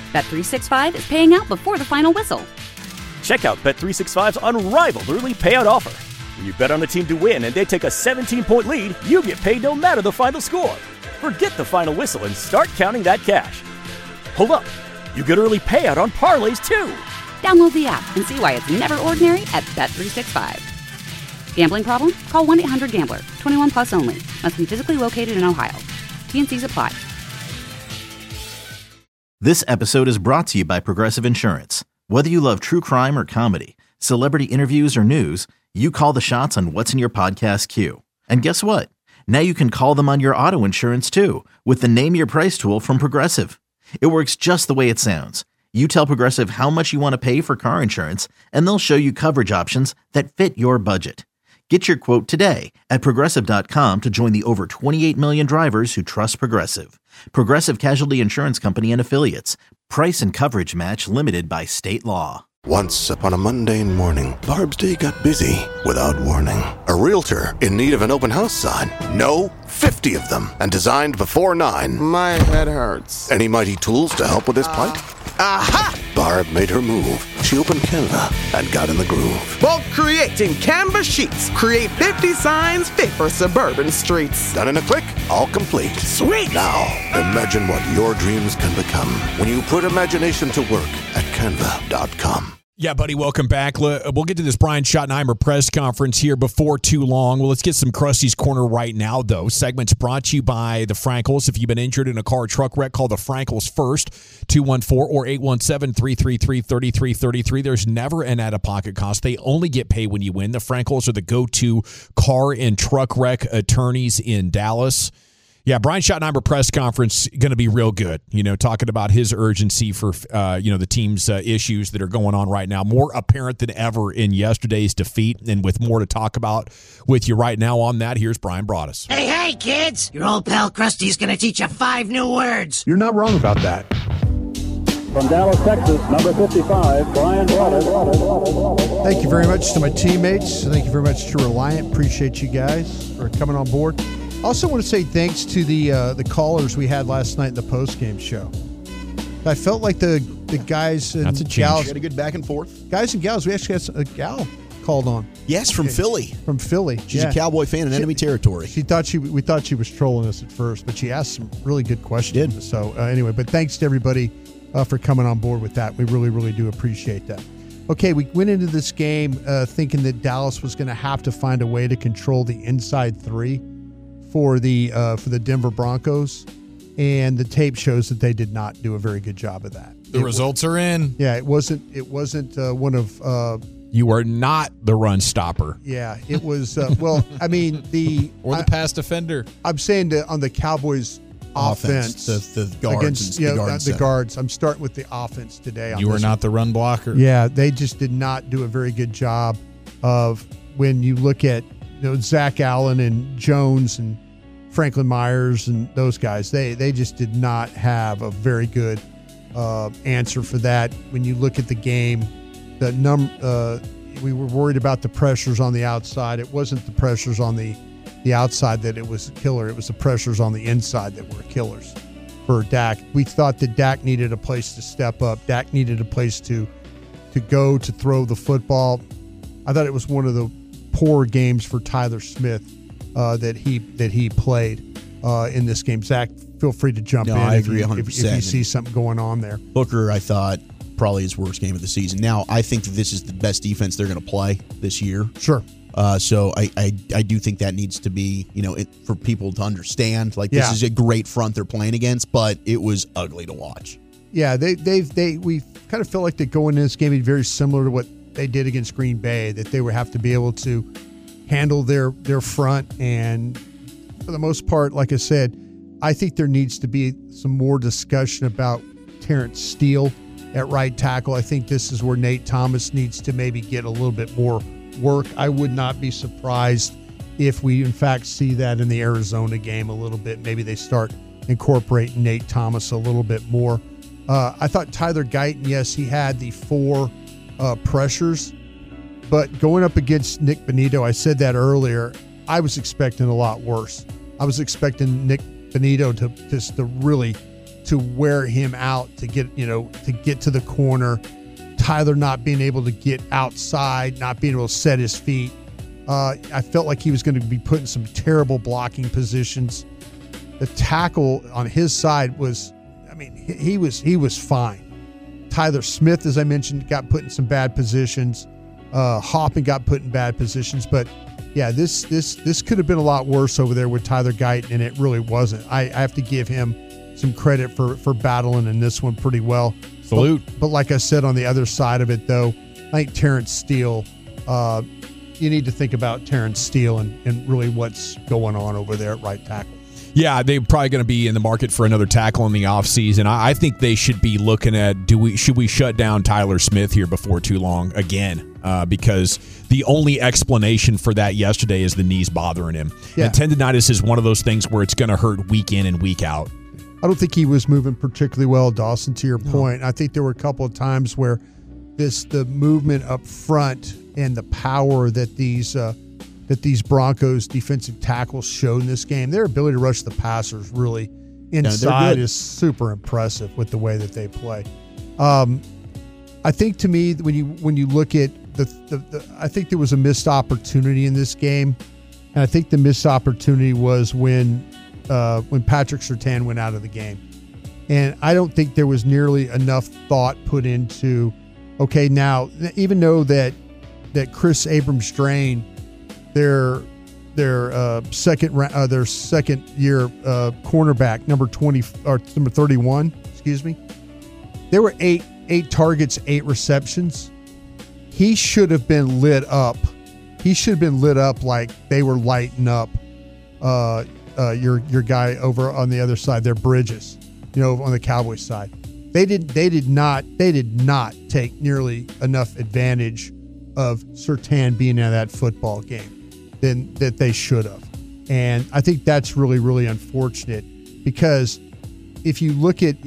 Bet365 is paying out before the final whistle. Check out Bet365's unrivaled early payout offer. When you bet on a team to win and they take a 17-point lead, you get paid no matter the final score. Forget the final whistle and start counting that cash. Hold up. You get early payout on parlays, too. Download the app and see why it's never ordinary at Bet365. Gambling problem? Call 1-800-GAMBLER. 21 plus only. Must be physically located in Ohio. T&Cs apply. This episode is brought to you by Progressive Insurance. Whether you love true crime or comedy, celebrity interviews or news, you call the shots on what's in your podcast queue. And guess what? Now you can call them on your auto insurance too with the Name Your Price tool from Progressive. It works just the way it sounds. You tell Progressive how much you want to pay for car insurance, and they'll show you coverage options that fit your budget. Get your quote today at Progressive.com to join the over 28 million drivers who trust Progressive. Progressive Casualty Insurance Company and Affiliates. Price and coverage match limited by state law. Once upon a mundane morning, Barb's day got busy without warning. A realtor in need of an open house sign. No, 50 of them, and designed before 9. My head hurts. Any mighty tools to help with this plight? Aha! Barb made her move. She opened Canva and got in the groove. Bulk creating Canva sheets. Create 50 signs fit for suburban streets. Done in a click, all complete. Sweet! Now, imagine what your dreams can become when you put imagination to work at Canva.com. Yeah, buddy, welcome back. We'll get to this Brian Schottenheimer press conference here before too long. Well, let's get some Krusty's Corner right now, though. Segment's brought to you by the Frankels. If you've been injured in a car or truck wreck, call the Frankels first, 214 or 817-333-3333. There's never an out-of-pocket cost. They only get paid when you win. The Frankels are the go-to car and truck wreck attorneys in Dallas. Yeah, Brian Schottenheimer press conference going to be real good. You know, talking about his urgency for the team's issues that are going on right now, more apparent than ever in yesterday's defeat. And with more to talk about with you right now on that, here's Brian Broaddus. Hey, kids! Your old pal Krusty's going to teach you 5 new words. You're not wrong about that. From Dallas, Texas, number 55, Brian Broaddus. Thank you very much to my teammates. Thank you very much to Reliant. Appreciate you guys for coming on board. Also want to say thanks to the callers we had last night in the post-game show. I felt like the guys and gals. We had a good back and forth. Guys and gals, we actually had a gal called on. Yes, from Philly. From Philly. She's a Cowboy fan in enemy territory. We thought she was trolling us at first, but she asked some really good questions. Did. So anyway, but thanks to everybody for coming on board with that. We really, really do appreciate that. Okay, we went into this game thinking that Dallas was going to have to find a way to control the inside three for the Denver Broncos, and the tape shows that they did not do a very good job of that. The results are in. Yeah, it wasn't one of. You are not the run stopper. Yeah, it was. Well, I mean the pass defender. I'm saying on the Cowboys' offense, the guards, against the guards. I'm starting with the offense today. You are not the run blocker. Yeah, they just did not do a very good job of when you look at. Zach Allen and Jones and Franklin Myers and those guys, they just did not have a very good answer for that. When you look at the game, we were worried about the pressures on the outside. It wasn't the pressures on the outside that it was a killer. It was the pressures on the inside that were killers for Dak. We thought that Dak needed a place to step up. Dak needed a place to go to throw the football. I thought it was one of the poor games for Tyler Smith that he played in this game. Zach, feel free to jump in. I agree 100%. If you see something going on there. Booker, I thought, probably his worst game of the season. Now, I think that this is the best defense they're going to play this year. Sure. So I do think that needs to be, for people to understand. Like, this is a great front they're playing against, but it was ugly to watch. Yeah, we kind of felt like they're going in this game very similar to what they did against Green Bay, that they would have to be able to handle their front. And for the most part, like I said, I think there needs to be some more discussion about Terrence Steele at right tackle. I think this is where Nate Thomas needs to maybe get a little bit more work. I would not be surprised if we, in fact, see that in the Arizona game a little bit. Maybe they start incorporating Nate Thomas a little bit more. I thought Tyler Guyton, yes, he had the 4 pressures, but going up against Nick Bonito, I said that earlier, I was expecting a lot worse. I was expecting Nick Bonito to really to wear him out to get to the corner. Tyler not being able to get outside, not being able to set his feet. I felt like he was going to be put in some terrible blocking positions. The tackle on his side was, he was fine. Tyler Smith, as I mentioned, got put in some bad positions. Hoffman got put in bad positions, but yeah, this could have been a lot worse over there with Tyler Guyton, and it really wasn't. I have to give him some credit for battling in this one pretty well. Salute. But like I said, on the other side of it, though, I think Terrence Steele, you need to think about Terrence Steele and really what's going on over there at right tackle. Yeah, they're probably going to be in the market for another tackle in the offseason. I think they should be looking at should we shut down Tyler Smith here before too long again? Because the only explanation for that yesterday is the knees bothering him. Yeah. And tendonitis is one of those things where it's going to hurt week in and week out. I don't think he was moving particularly well, Dawson, to your point. I think there were a couple of times where the movement up front and the power that these Broncos defensive tackles showed in this game, their ability to rush the passers really inside is super impressive with the way that they play. I think to me, when you look at I think there was a missed opportunity in this game, and I think the missed opportunity was when Patrick Surtain went out of the game. And I don't think there was nearly enough thought put into, okay, now, even though that Chris Abrams-Draine, their second year cornerback, number 31, there were eight targets, 8 receptions. He should have been lit up. He should have been lit up like they were lighting up your guy over on the other side, their Bridges, on the Cowboys side. They did not take nearly enough advantage of Surtain being in that football game that they should have. And I think that's really, really unfortunate, because if you look at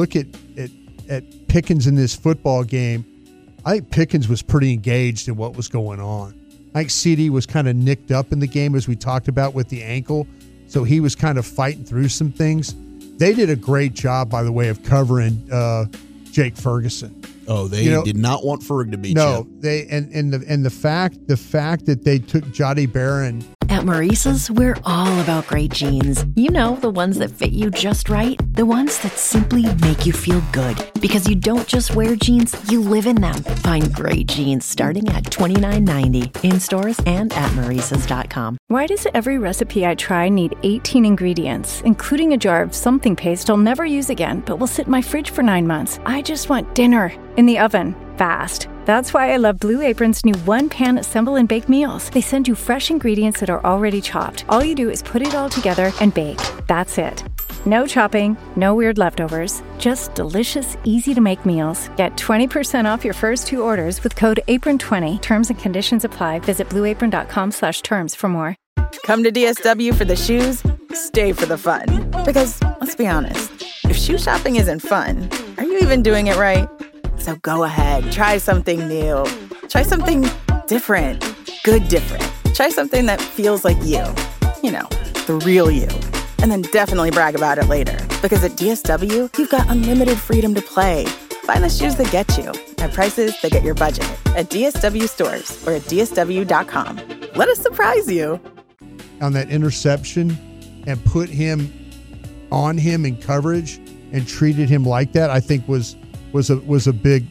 Pickens in this football game, I think Pickens was pretty engaged in what was going on. I think CD was kind of nicked up in the game, as we talked about, with the ankle. So he was kind of fighting through some things. They did a great job, by the way, of covering Jake Ferguson. Oh, they did not want Ferg to beat you. No, the fact that they took Jody Barron. At Maurice's, we're all about great jeans. The ones that fit you just right. The ones that simply make you feel good. Because you don't just wear jeans, you live in them. Find great jeans starting at $29.90 in stores and at Maurice's.com. Why does every recipe I try need 18 ingredients, including a jar of something paste I'll never use again, but will sit in my fridge for 9 months? I just want dinner in the oven, fast. That's why I love Blue Apron's new one-pan assemble and bake meals. They send you fresh ingredients that are already chopped. All you do is put it all together and bake. That's it. No chopping, no weird leftovers, just delicious, easy-to-make meals. Get 20% off your first 2 orders with code APRON20. Terms and conditions apply. Visit blueapron.com/terms for more. Come to DSW for the shoes, stay for the fun. Because, let's be honest, if shoe shopping isn't fun, are you even doing it right? So go ahead, try something new. Try something different. Good different. Try something that feels like you. The real you. And then definitely brag about it later. Because at DSW, you've got unlimited freedom to play. Find the shoes that get you at prices that get your budget at DSW stores or at DSW.com. Let us surprise you. On that interception and put him on him in coverage and treated him like that, I think was a big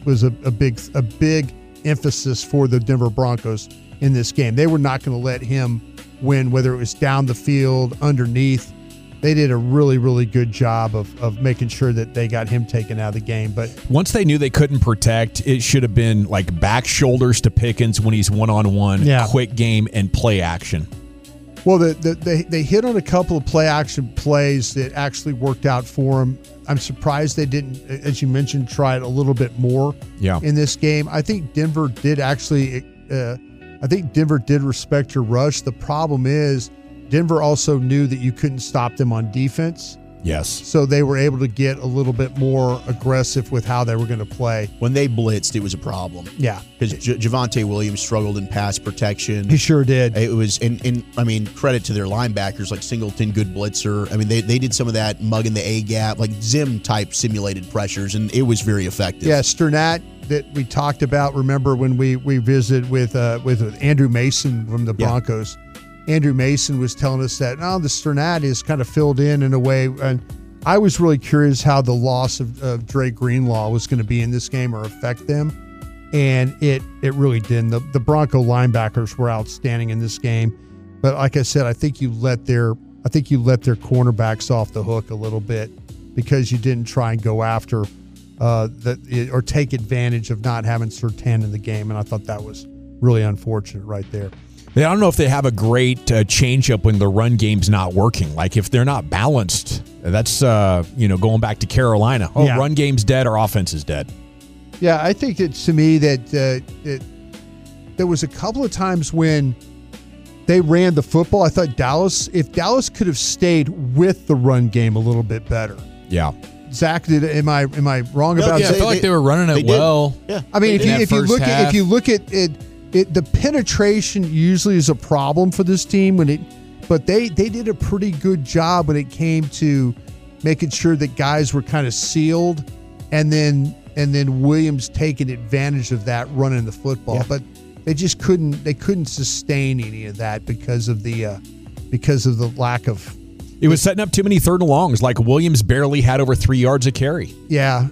emphasis for the Denver Broncos in this game. They were not going to let him win, whether it was down the field, underneath. They did a really, really good job of making sure that they got him taken out of the game. But once they knew they couldn't protect, it should have been like back shoulders to Pickens when he's one-on-one, quick game, and play action. Well, they hit on a couple of play action plays that actually worked out for them. I'm surprised they didn't, as you mentioned, try it a little bit more in this game. I think Denver did respect your rush. The problem is Denver also knew that you couldn't stop them on defense. Yes. So they were able to get a little bit more aggressive with how they were going to play. When they blitzed, it was a problem. Yeah. Because Javonte Williams struggled in pass protection. He sure did. It was, I mean, credit to their linebackers like Singleton, good blitzer. I mean, they did some of that mug in the A-gap, like Zim-type simulated pressures, and it was very effective. Yeah, Sternat that we talked about, remember when we visited with Andrew Mason from the Broncos. Andrew Mason was telling us that the Sternat is kind of filled in a way, and I was really curious how the loss of Dre Greenlaw was going to be in this game or affect them, and it really didn't. The Bronco linebackers were outstanding in this game, but like I said, I think you let their cornerbacks off the hook a little bit because you didn't try and go after or take advantage of not having Surtain in the game, and I thought that was really unfortunate right there. I don't know if they have a great changeup when the run game's not working. Like if they're not balanced, that's going back to Carolina. Run game's dead, our offense is dead. Yeah, I think to me that there was a couple of times when they ran the football. I thought if Dallas could have stayed with the run game a little bit better. Yeah. Zach, am I wrong about that? Yeah, I feel like they were running it well. Yeah. I mean, if you look at it, the penetration usually is a problem for this team but they did a pretty good job when it came to making sure that guys were kind of sealed, and then Williams taking advantage of that running the football. Yeah. But they just couldn't sustain any of that because of the lack of. It was setting up too many third and longs. Like Williams barely had over 3 yards a carry. Yeah,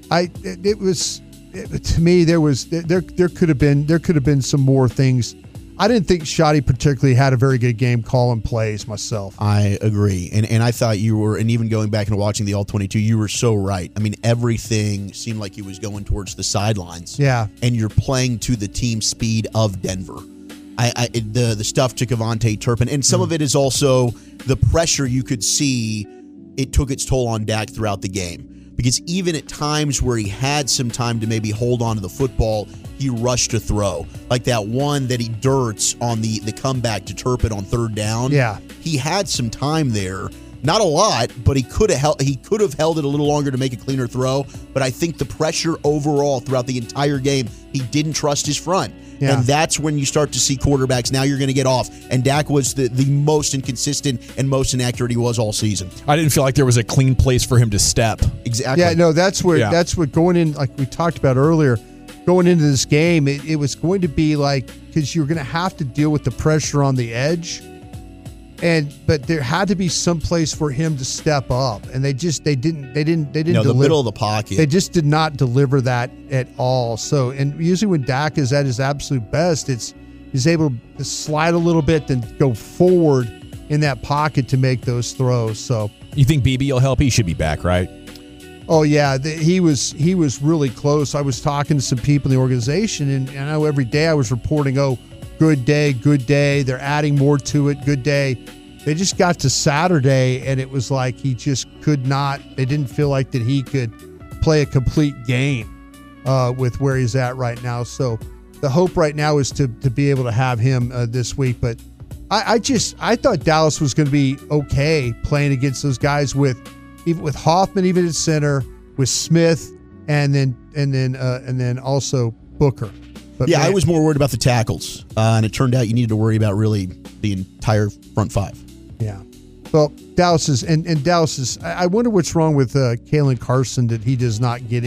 to me, there could have been some more things. I didn't think Shoddy particularly had a very good game calling plays myself. I agree, and I thought you were, and even going back and watching the All-22, you were so right. I mean, everything seemed like he was going towards the sidelines. Yeah, and you're playing to the team speed of Denver. The stuff to KaVontae Turpin, and some of it is also the pressure you could see. It took its toll on Dak throughout the game. Because even at times where he had some time to maybe hold on to the football, he rushed to throw. Like that one that he dirts on the comeback to Turpin on third down. Yeah. He had some time there. Not a lot, but he could have held it a little longer to make a cleaner throw. But I think the pressure overall throughout the entire game, he didn't trust his front. Yeah. And that's when you start to see quarterbacks, now you're going to get off. And Dak was the most inconsistent and most inaccurate he was all season. I didn't feel like there was a clean place for him to step. Exactly. Yeah, no, that's what going in, like we talked about earlier, going into this game, it was going to be like, because you're going to have to deal with the pressure on the edge. But there had to be some place for him to step up, and they didn't deliver. The middle of the pocket. They just did not deliver that at all. So, and usually when Dak is at his absolute best, he's able to slide a little bit, then go forward in that pocket to make those throws. So, you think BB will help? He should be back, right? Oh yeah, he was really close. I was talking to some people in the organization, and I know every day I was reporting, good day. They're adding more to it. Good day. They just got to Saturday, and it was like he just could not. They didn't feel like that he could play a complete game with where he's at right now. So the hope right now is to be able to have him this week. But I thought Dallas was going to be okay playing against those guys with Hoffman even at center, with Smith, and then also Booker. But I was more worried about the tackles, and it turned out you needed to worry about really the entire front five. Yeah. Well, Dallas is. I wonder what's wrong with Kalen Carson that he does not get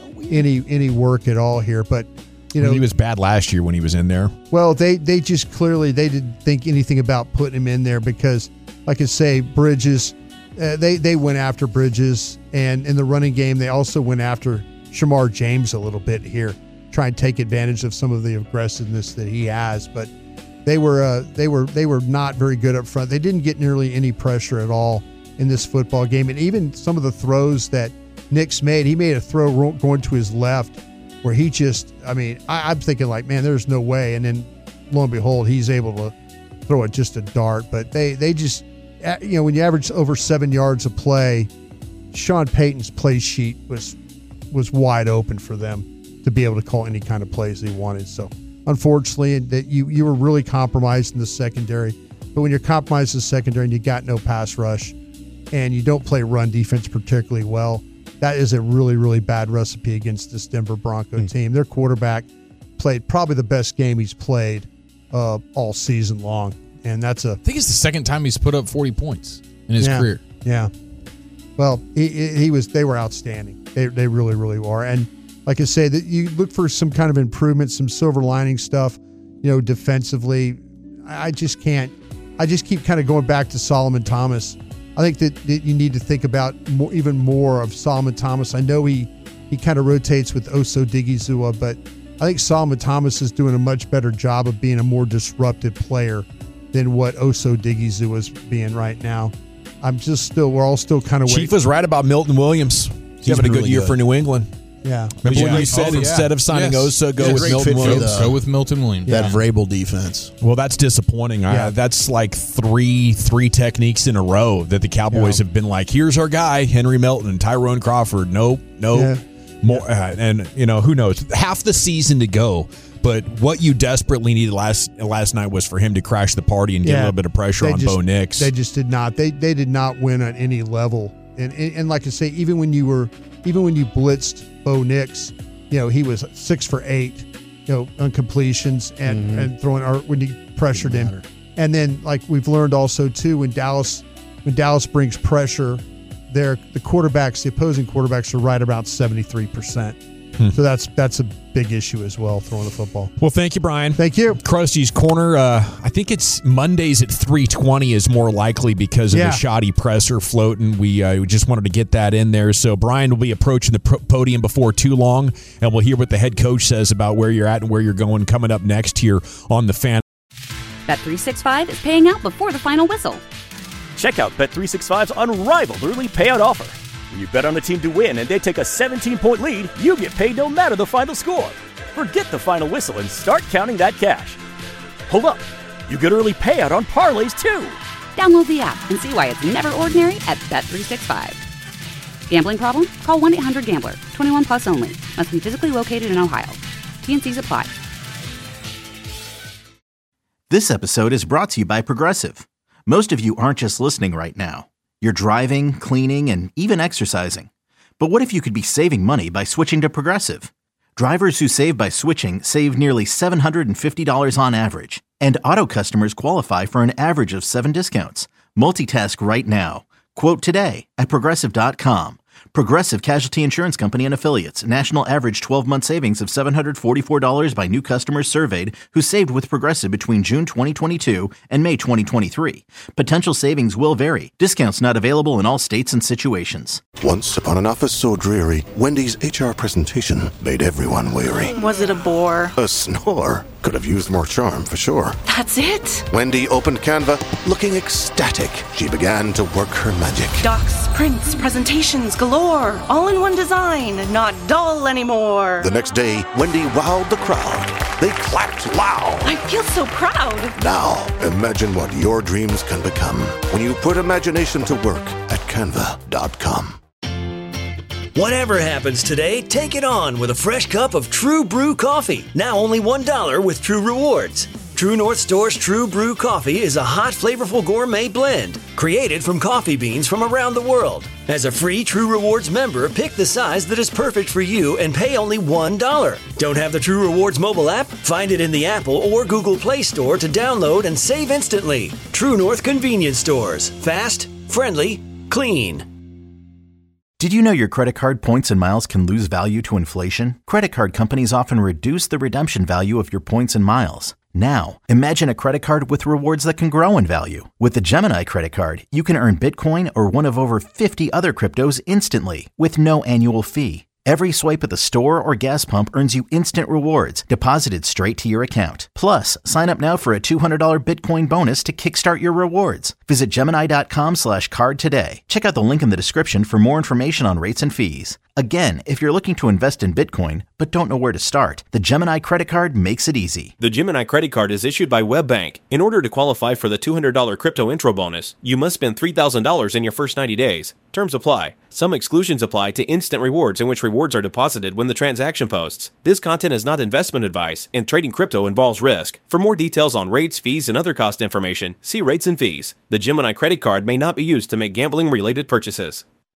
any work at all here. But he was bad last year when he was in there. Well, they just clearly they didn't think anything about putting him in there because, like I say, Bridges. They went after Bridges, and in the running game they also went after Shamar James a little bit here. Try and take advantage of some of the aggressiveness that he has, but they were not very good up front. They didn't get nearly any pressure at all in this football game, and even some of the throws that Nix made, he made a throw going to his left where he just, I'm thinking like, man, there's no way, and then lo and behold, he's able to throw it just a dart. But they just, when you average over 7 yards a play, Sean Payton's play sheet was wide open for them to be able to call any kind of plays they wanted. So unfortunately, that you were really compromised in the secondary. But when you're compromised in the secondary and you got no pass rush, and you don't play run defense particularly well, that is a really, really bad recipe against this Denver Bronco team. Their quarterback played probably the best game he's played all season long. And I think it's the second time he's put up 40 points in his career. Yeah. Well, they were outstanding. They really, really were. And like I say, that you look for some kind of improvement, some silver lining stuff, defensively. I just keep kind of going back to Solomon Thomas. I think that you need to think about even more of Solomon Thomas. I know he kind of rotates with Oso Digizua, but I think Solomon Thomas is doing a much better job of being a more disruptive player than what Oso Digizua is being right now. We're all still kind of waiting. Chief was right about Milton Williams. He's having a good year for New England. Yeah. Remember when you said instead of signing Osa, go with Milton Williams? Go with Milton Williams. That Vrabel defense. Well, that's disappointing. Yeah. That's like three techniques in a row that the Cowboys have been like, here's our guy, Henry Milton, Tyrone Crawford. Nope. Yeah. More, and who knows? Half the season to go. But what you desperately needed last night was for him to crash the party and get a little bit of pressure on Bo Nix. They just did not. They did not win at any level. And like I say, even when you blitzed Bo Nix, he was 6 for 8, on completions and throwing when you pressured him. And then like we've learned also too, when Dallas brings pressure, the opposing quarterbacks are right about 73%. So that's a big issue as well, throwing the football. Well, thank you, Brian. Thank you. Krusty's Corner, I think it's Mondays at 3:20 is more likely because of the shoddy presser floating. We just wanted to get that in there. So Brian will be approaching the podium before too long, and we'll hear what the head coach says about where you're at and where you're going coming up next here on the Fan. Bet365 is paying out before the final whistle. Check out Bet365's unrivaled early payout offer. When you bet on a team to win and they take a 17-point lead, you get paid no matter the final score. Forget the final whistle and start counting that cash. Hold up. You get early payout on parlays, too. Download the app and see why it's never ordinary at Bet365. Gambling problem? Call 1-800-GAMBLER. 21 plus only. Must be physically located in Ohio. T&Cs apply. This episode is brought to you by Progressive. Most of you aren't just listening right now. You're driving, cleaning, and even exercising. But what if you could be saving money by switching to Progressive? Drivers who save by switching save nearly $750 on average. And auto customers qualify for an average of 7 discounts. Multitask right now. Quote today at Progressive.com. Progressive Casualty Insurance Company and Affiliates. National average 12-month savings of $744 by new customers surveyed who saved with Progressive between June 2022 and May 2023. Potential savings will vary. Discounts not available in all states and situations. Once upon an office so dreary, Wendy's HR presentation made everyone weary. Was it a bore? A snore. Could have used more charm for sure. That's it? Wendy opened Canva, looking ecstatic. She began to work her magic. Docs, prints, presentations galore. All in one design, not dull anymore. The next day, Wendy wowed the crowd. They clapped loud. I feel so proud. Now, imagine what your dreams can become when you put imagination to work at Canva.com. Whatever happens today, take it on with a fresh cup of True Brew coffee. Now only $1 with True Rewards. True North Store's True Brew coffee is a hot, flavorful gourmet blend created from coffee beans from around the world. As a free True Rewards member, pick the size that is perfect for you and pay only $1. Don't have the True Rewards mobile app? Find it in the Apple or Google Play Store to download and save instantly. True North Convenience Stores. Fast, friendly, clean. Did you know your credit card points and miles can lose value to inflation? Credit card companies often reduce the redemption value of your points and miles. Now, imagine a credit card with rewards that can grow in value. With the Gemini credit card, you can earn Bitcoin or one of over 50 other cryptos instantly with no annual fee. Every swipe at the store or gas pump earns you instant rewards deposited straight to your account. Plus, sign up now for a $200 Bitcoin bonus to kickstart your rewards. Visit Gemini.com/card today. Check out the link in the description for more information on rates and fees. Again, if you're looking to invest in Bitcoin but don't know where to start, the Gemini credit card makes it easy. The Gemini credit card is issued by WebBank. In order to qualify for the $200 crypto intro bonus, you must spend $3,000 in your first 90 days. Terms apply. Some exclusions apply to instant rewards in which rewards rewards are deposited when the transaction posts. This content is not investment advice, and trading crypto involves risk. For more details on rates, fees, and other cost information, see Rates and Fees. The Gemini credit card may not be used to make gambling-related purchases.